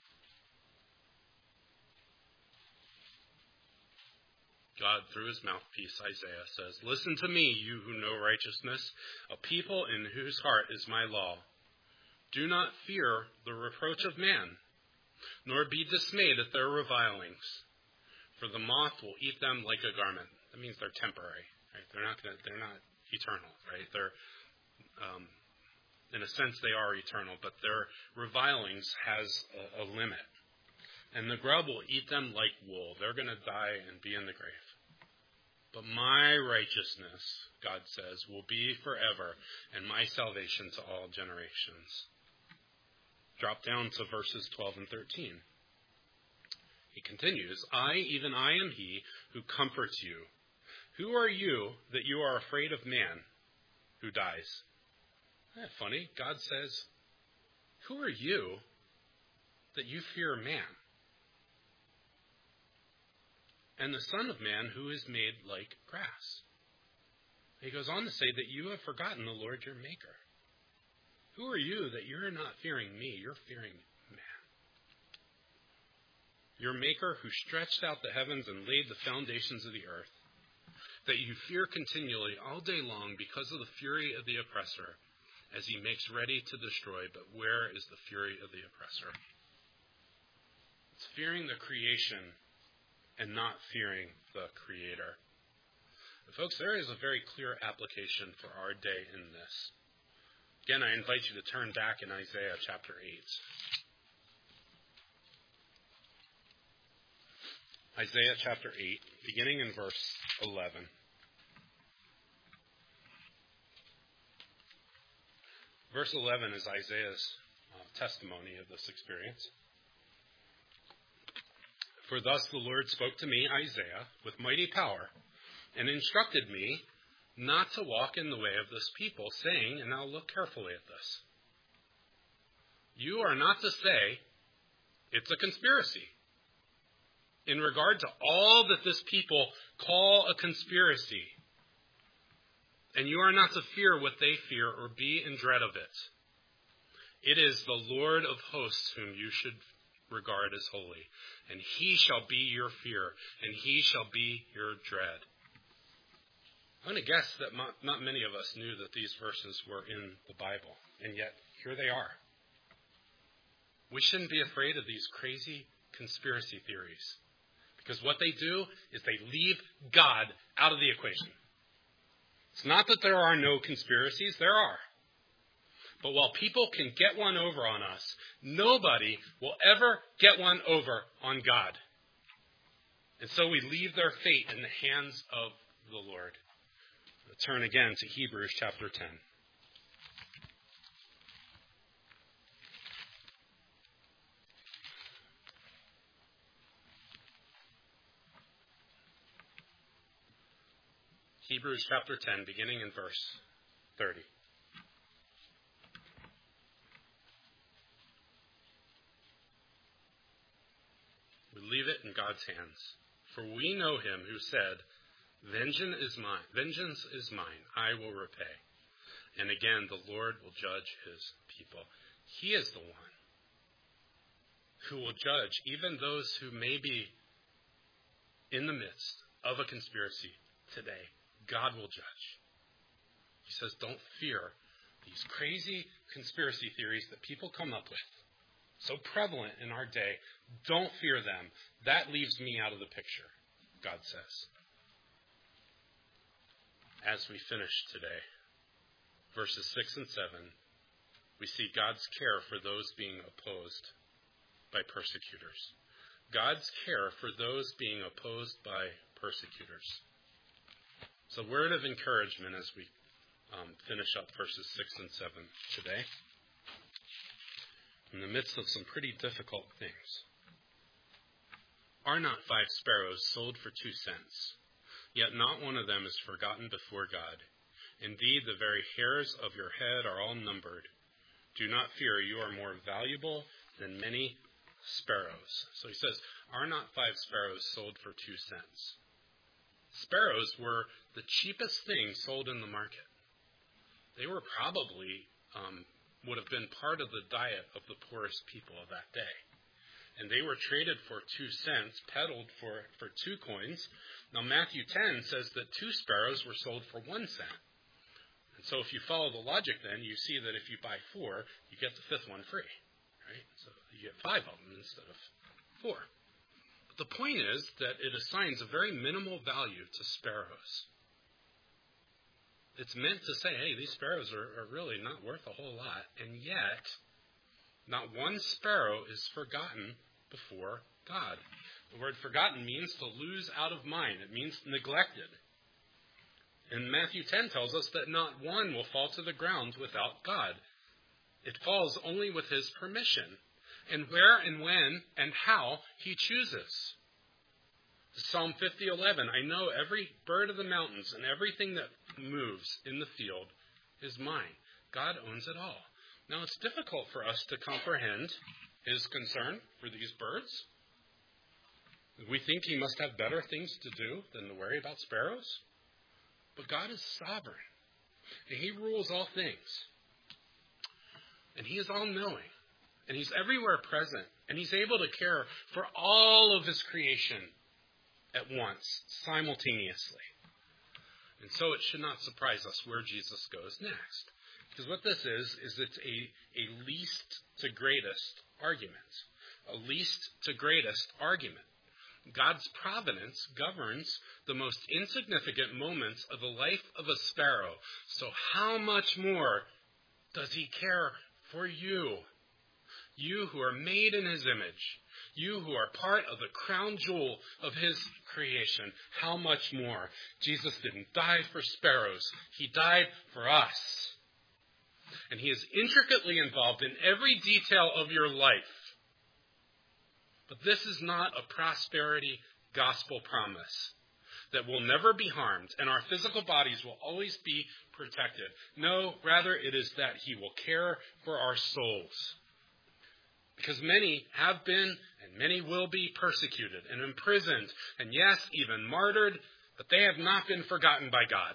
God, through his mouthpiece, Isaiah, says, listen to me, you who know righteousness, a people in whose heart is my law. Do not fear the reproach of man, nor be dismayed at their revilings. For the moth will eat them like a garment. That means they're temporary, right? They're not gonna, they're not eternal, right? They're, um, in a sense, they are eternal, but their revilings has a, a limit. And the grub will eat them like wool. They're going to die and be in the grave. But my righteousness, God says, will be forever, and my salvation to all generations. Drop down to verses twelve and thirteen. He continues, I, even I am he who comforts you. Who are you that you are afraid of man who dies? Isn't that funny? God says, who are you that you fear man? And the Son of Man who is made like grass. He goes on to say that you have forgotten the Lord your Maker. Who are you that you're not fearing me? You're fearing man. Your maker who stretched out the heavens and laid the foundations of the earth, that you fear continually all day long because of the fury of the oppressor, as he makes ready to destroy. But where is the fury of the oppressor? It's fearing the creation and not fearing the Creator. And folks, there is a very clear application for our day in this. Again, I invite you to turn back in Isaiah chapter eight. Isaiah chapter eight, beginning in verse eleven. Verse eleven is Isaiah's uh, testimony of this experience. For thus the Lord spoke to me, Isaiah, with mighty power, and instructed me not to walk in the way of this people, saying, and now look carefully at this, you are not to say, it's a conspiracy. In regard to all that this people call a conspiracy, and you are not to fear what they fear or be in dread of it. It is the Lord of hosts whom you should regard as holy, and he shall be your fear, and he shall be your dread. I'm going to guess that not many of us knew that these verses were in the Bible, and yet here they are. We shouldn't be afraid of these crazy conspiracy theories, because what they do is they leave God out of the equation. It's not that there are no conspiracies, there are. But while people can get one over on us, nobody will ever get one over on God. And so we leave their fate in the hands of the Lord. We'll turn again to Hebrews chapter ten. Hebrews chapter ten, beginning in verse thirty. We leave it in God's hands. For we know him who said, Vengeance is mine, vengeance is mine, I will repay. And again, the Lord will judge his people. He is the one who will judge even those who may be in the midst of a conspiracy today. God will judge. He says, don't fear these crazy conspiracy theories that people come up with. So prevalent in our day. Don't fear them. That leaves me out of the picture, God says. As we finish today, verses six and seven, we see God's care for those being opposed by persecutors. God's care for those being opposed by persecutors. So, word of encouragement as we um, finish up verses six and seven today. In the midst of some pretty difficult things. Are not five sparrows sold for two cents? Yet not one of them is forgotten before God. Indeed, the very hairs of your head are all numbered. Do not fear, you are more valuable than many sparrows. So he says, are not five sparrows sold for two cents? Sparrows were the cheapest thing sold in the market. They were probably, um, would have been part of the diet of the poorest people of that day. And they were traded for two cents, peddled for, for two coins. Now Matthew ten says that two sparrows were sold for one cent. And so if you follow the logic then, you see that if you buy four, you get the fifth one free. Right? So you get five of them instead of four. The point is that it assigns a very minimal value to sparrows. It's meant to say, hey, these sparrows are, are really not worth a whole lot. And yet, not one sparrow is forgotten before God. The word forgotten means to lose out of mind. It means neglected. And Matthew ten tells us that not one will fall to the ground without God. It falls only with his permission. And where and when and how he chooses. Psalm fifty eleven, I know every bird of the mountains and everything that moves in the field is mine. God owns it all. Now it's difficult for us to comprehend his concern for these birds. We think he must have better things to do than to worry about sparrows. But God is sovereign, and he rules all things. And he is all-knowing. And he's everywhere present. And he's able to care for all of his creation at once, simultaneously. And so it should not surprise us where Jesus goes next. Because what this is, is it's a, a least to greatest argument. A least to greatest argument. God's providence governs the most insignificant moments of the life of a sparrow. So how much more does he care for you? You who are made in his image. You who are part of the crown jewel of his creation. How much more? Jesus didn't die for sparrows. He died for us. And he is intricately involved in every detail of your life. But this is not a prosperity gospel promise that we'll never be harmed and our physical bodies will always be protected. No, rather it is that he will care for our souls. Because many have been and many will be persecuted and imprisoned and yes, even martyred, but they have not been forgotten by God.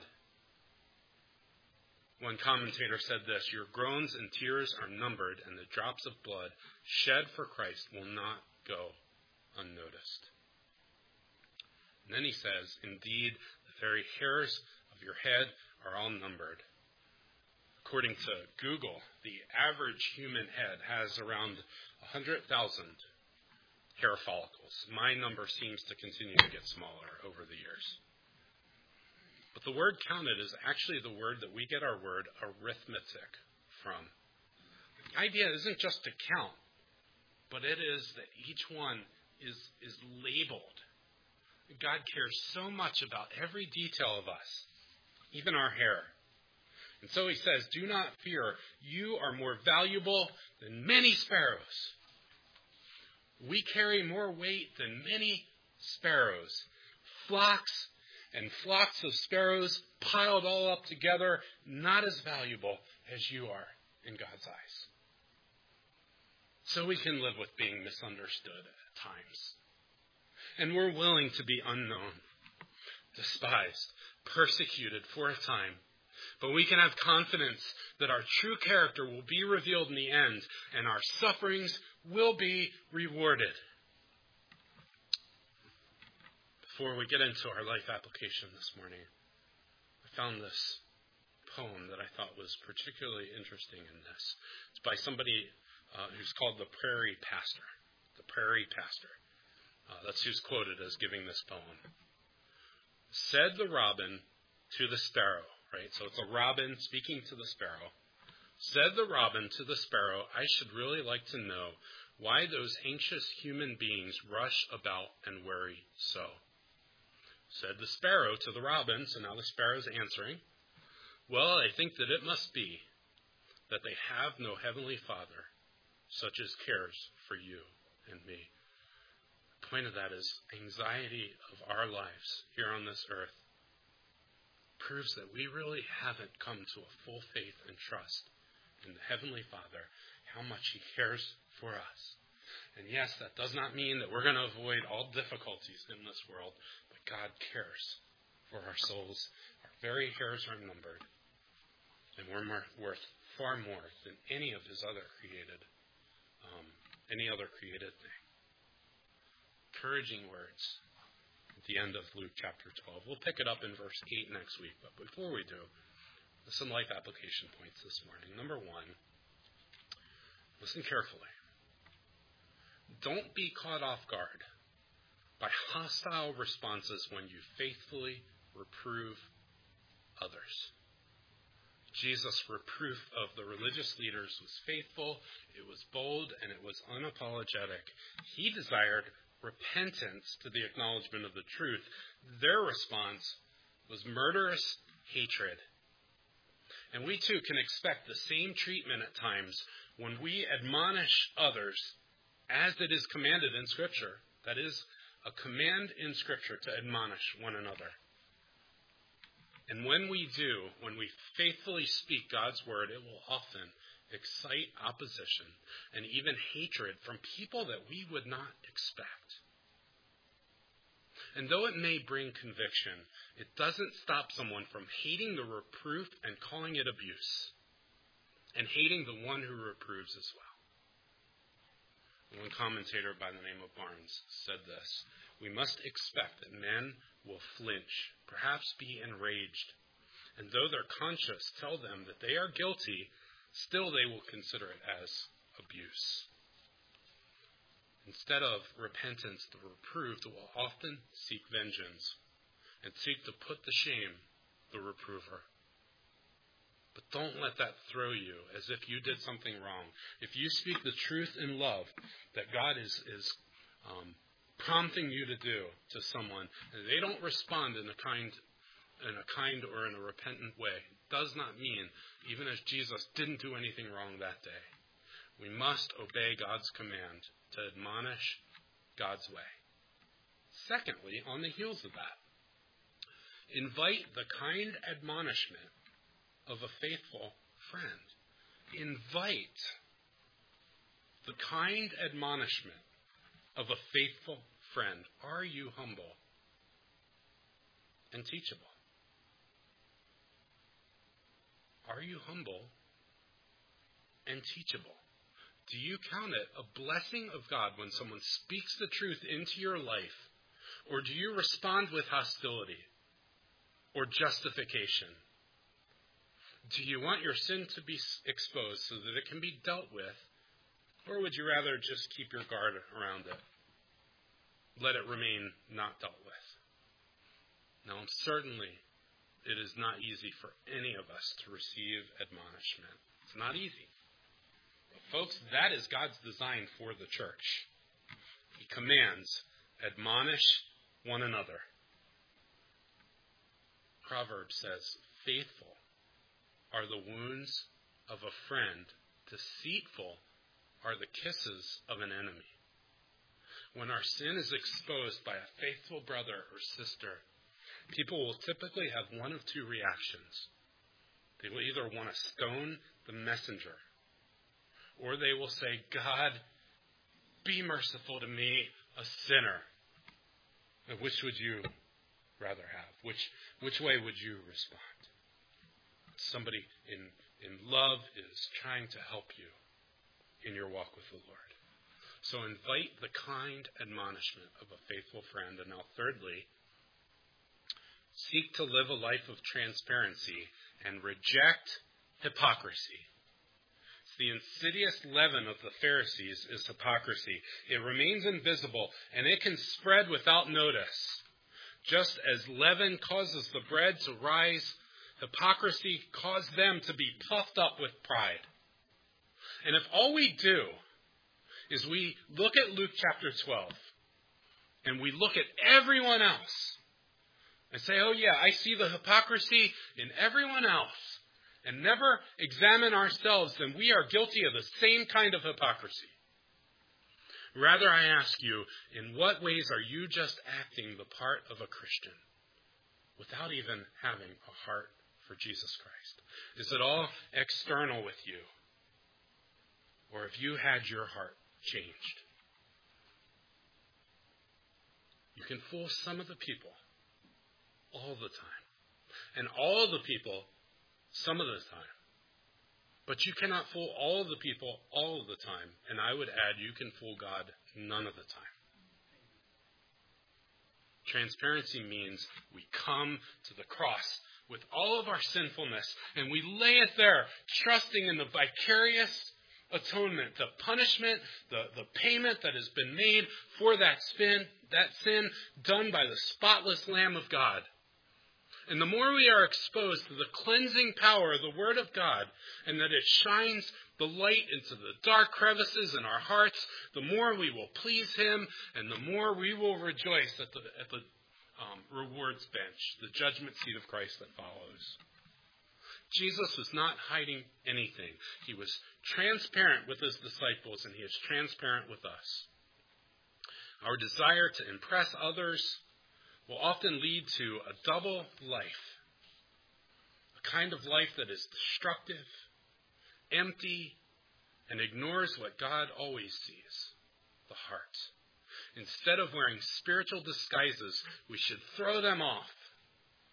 One commentator said this, your groans and tears are numbered and the drops of blood shed for Christ will not go unnoticed. And then he says, indeed, the very hairs of your head are all numbered. According to Google, the average human head has around one hundred thousand hair follicles. My number seems to continue to get smaller over the years. But the word counted is actually the word that we get our word arithmetic from. The idea isn't just to count, but it is that each one is, is labeled. God cares so much about every detail of us, even our hair. And so he says, do not fear. You are more valuable than many sparrows. We carry more weight than many sparrows. Flocks and flocks of sparrows piled all up together, not as valuable as you are in God's eyes. So we can live with being misunderstood at times. And we're willing to be unknown, despised, persecuted for a time. But we can have confidence that our true character will be revealed in the end, and our sufferings will be rewarded. Before we get into our life application this morning, I found this poem that I thought was particularly interesting in this. It's by somebody uh, who's called the Prairie Pastor. The Prairie Pastor. Uh, that's who's quoted as giving this poem. Said the robin to the sparrow, right? So it's a robin speaking to the sparrow. Said the robin to the sparrow, I should really like to know why those anxious human beings rush about and worry so. Said the sparrow to the robin, so now the sparrow's answering, well, I think that it must be that they have no heavenly Father, such as cares for you and me. The point of that is anxiety of our lives here on this earth proves that we really haven't come to a full faith and trust in the Heavenly Father, how much He cares for us. And yes, that does not mean that we're going to avoid all difficulties in this world, but God cares for our souls. Our very hairs are numbered, and we're more, worth far more than any of His other created, um, any other created thing. Encouraging words at the end of Luke chapter twelve. We'll pick it up in verse eight next week, but before we do, some life application points this morning. Number one, listen carefully. Don't be caught off guard by hostile responses when you faithfully reprove others. Jesus' reproof of the religious leaders was faithful, it was bold, and it was unapologetic. He desired repentance to the acknowledgement of the truth. Their response was murderous hatred. And we too can expect the same treatment at times when we admonish others as it is commanded in Scripture. That is a command in Scripture to admonish one another. And when we do, when we faithfully speak God's word, it will often excite opposition and even hatred from people that we would not expect. And though it may bring conviction, it doesn't stop someone from hating the reproof and calling it abuse. and hating the one who reproves as well. One commentator by the name of Barnes said this: "We must expect that men will flinch, perhaps be enraged, and though their conscience tell them that they are guilty, still they will consider it as abuse. Instead of repentance, the reproved will often seek vengeance and seek to put to shame the reprover. But don't let that throw you as if you did something wrong. If you speak the truth in love that God is, is um, prompting you to do to someone, and they don't respond in a kind in a kind or in a repentant way, does not mean, even as Jesus didn't do anything wrong that day. We must obey God's command to admonish God's way. Secondly, on the heels of that, invite the kind admonishment of a faithful friend. Invite the kind admonishment of a faithful friend. Are you humble and teachable? Are you humble and teachable? Do you count it a blessing of God when someone speaks the truth into your life? Or do you respond with hostility or justification? Do you want your sin to be exposed so that it can be dealt with? Or would you rather just keep your guard around it? Let it remain not dealt with? Now, certainly, it is not easy for any of us to receive admonishment. It's not easy. But folks, that is God's design for the church. He commands, admonish one another. Proverbs says, faithful are the wounds of a friend. Deceitful are the kisses of an enemy. When our sin is exposed by a faithful brother or sister, people will typically have one of two reactions. They will either want to stone the messenger, or they will say, God, be merciful to me, a sinner. And which would you rather have? Which which way would you respond? Somebody in, in love is trying to help you in your walk with the Lord. So invite the kind admonishment of a faithful friend. And now thirdly, seek to live a life of transparency and reject hypocrisy. The insidious leaven of the Pharisees is hypocrisy. It remains invisible, and it can spread without notice. Just as leaven causes the bread to rise, hypocrisy caused them to be puffed up with pride. And if all we do is we look at Luke chapter twelve, and we look at everyone else, and say, oh yeah, I see the hypocrisy in everyone else, and never examine ourselves, then we are guilty of the same kind of hypocrisy. Rather, I ask you, in what ways are you just acting the part of a Christian without even having a heart for Jesus Christ? Is it all external with you? Or have you had your heart changed? You can fool some of the people all the time, and all the people some of the time. But you cannot fool all of the people all of the time. And I would add, you can fool God none of the time. Transparency means we come to the cross with all of our sinfulness, and we lay it there, trusting in the vicarious atonement, the punishment, the, the payment that has been made for that sin, that sin done by the spotless Lamb of God. And the more we are exposed to the cleansing power of the Word of God, and that it shines the light into the dark crevices in our hearts, the more we will please Him, and the more we will rejoice at the, at the um, rewards bench, the judgment seat of Christ that follows. Jesus was not hiding anything. He was transparent with His disciples, and He is transparent with us. Our desire to impress others will often lead to a double life, a kind of life that is destructive, empty, and ignores what God always sees, the heart. Instead of wearing spiritual disguises, we should throw them off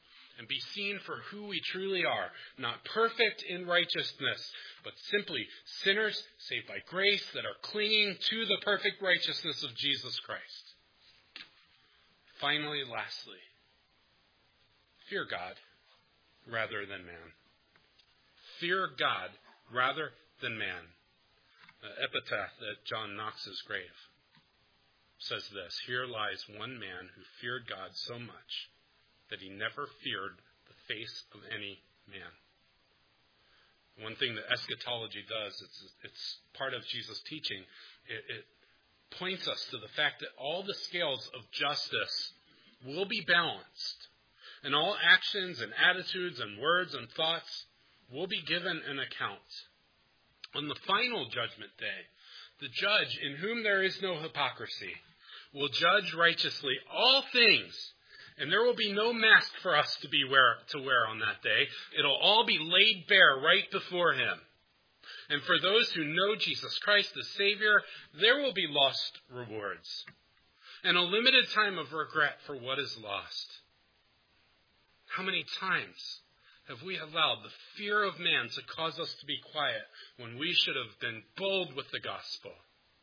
and be seen for who we truly are, not perfect in righteousness, but simply sinners saved by grace that are clinging to the perfect righteousness of Jesus Christ. Finally, lastly, fear God rather than man. Fear God rather than man. The epitaph at John Knox's grave says this: "Here lies one man who feared God so much that he never feared the face of any man." One thing that eschatology does, it's, it's part of Jesus' teaching, it, it points us to the fact that all the scales of justice will be balanced, and all actions and attitudes and words and thoughts will be given an account. On the final judgment day, the judge, in whom there is no hypocrisy, will judge righteously all things, and there will be no mask for us to be wear, to wear on that day. It'll all be laid bare right before him. And for those who know Jesus Christ as Savior, there will be lost rewards and a limited time of regret for what is lost. How many times have we allowed the fear of man to cause us to be quiet when we should have been bold with the gospel?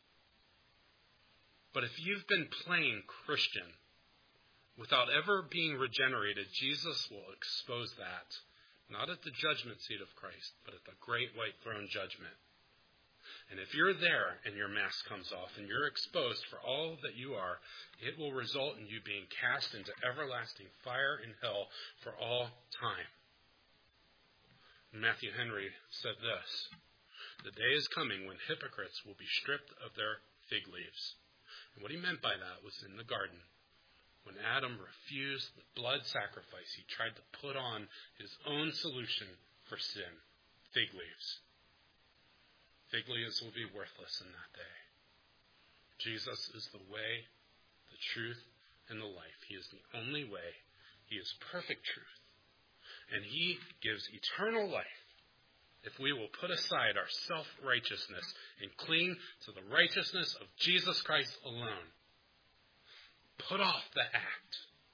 But if you've been playing Christian without ever being regenerated, Jesus will expose that, not at the judgment seat of Christ, but at the great white throne judgment. And if you're there and your mask comes off and you're exposed for all that you are, it will result in you being cast into everlasting fire in hell for all time. Matthew Henry said this: "The day is coming when hypocrites will be stripped of their fig leaves." And what he meant by that was in the garden, when Adam refused the blood sacrifice, he tried to put on his own solution for sin: fig leaves. Fig leaves will be worthless in that day. Jesus is the way, the truth, and the life. He is the only way. He is perfect truth. And he gives eternal life if we will put aside our self-righteousness and cling to the righteousness of Jesus Christ alone. Put off the act.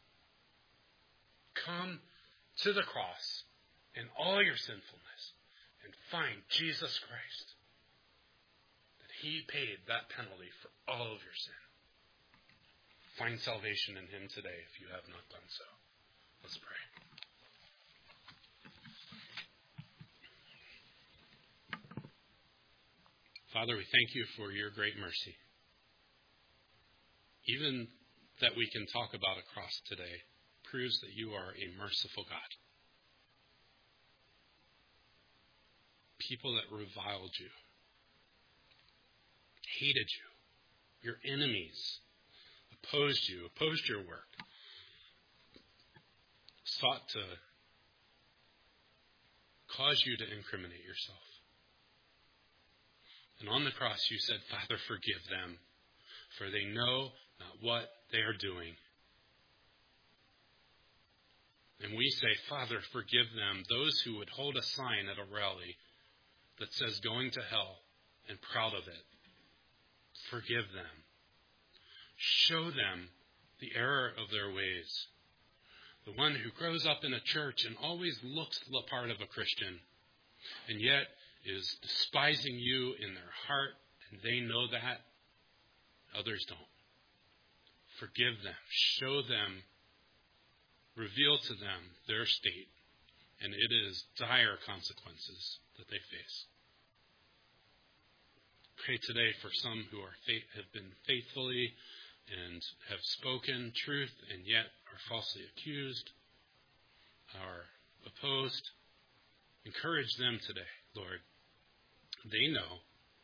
Come to the cross in all your sinfulness and find Jesus Christ. That he paid that penalty for all of your sin. Find salvation in him today if you have not done so. Let's pray. Father, we thank you for your great mercy. Even that we can talk about a cross today proves that you are a merciful God. People that reviled you, hated you, your enemies, opposed you, opposed your work, sought to cause you to incriminate yourself. And on the cross you said, "Father, forgive them, for they know not what they are doing." And we say, "Father, forgive them," those who would hold a sign at a rally that says "going to hell" and proud of it. Forgive them. Show them the error of their ways. The one who grows up in a church and always looks the part of a Christian, and yet is despising you in their heart, and they know that. Others don't. Forgive them. Show them. Reveal to them their state, and it is dire consequences that they face. Pray today for some who are have been faithfully and have spoken truth and yet are falsely accused, are opposed. Encourage them today, Lord. They know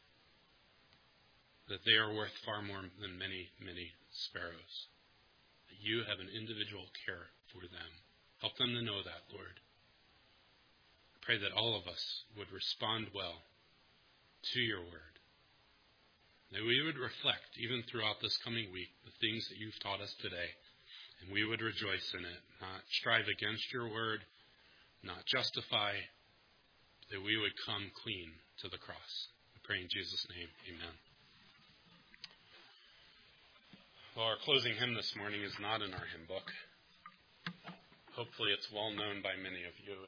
that they are worth far more than many, many sparrows. That you have an individual care for them. Help them to know that, Lord. I pray that all of us would respond well to your word. That we would reflect, even throughout this coming week, the things that you've taught us today. And we would rejoice in it, not strive against your word, not justify, that we would come clean to the cross. We pray in Jesus' name, amen. Well, our closing hymn this morning is not in our hymn book. hopefully it's well known by many of you.